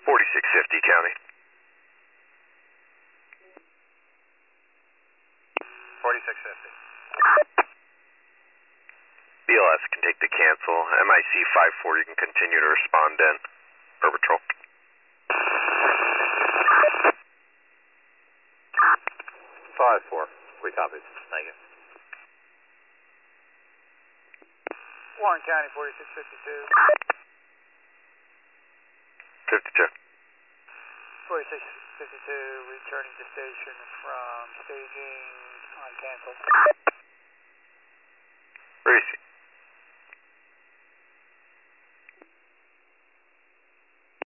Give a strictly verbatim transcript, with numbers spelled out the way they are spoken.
forty-six fifty County. forty-six fifty. B L S can take the cancel. M I C five four, you can continue to respond in. Air Patrol. five four, three copies. Thank you. Warren County, forty-six fifty-two. fifty-two. forty-six fifty-two, returning to station from staging on cancel. Where is he?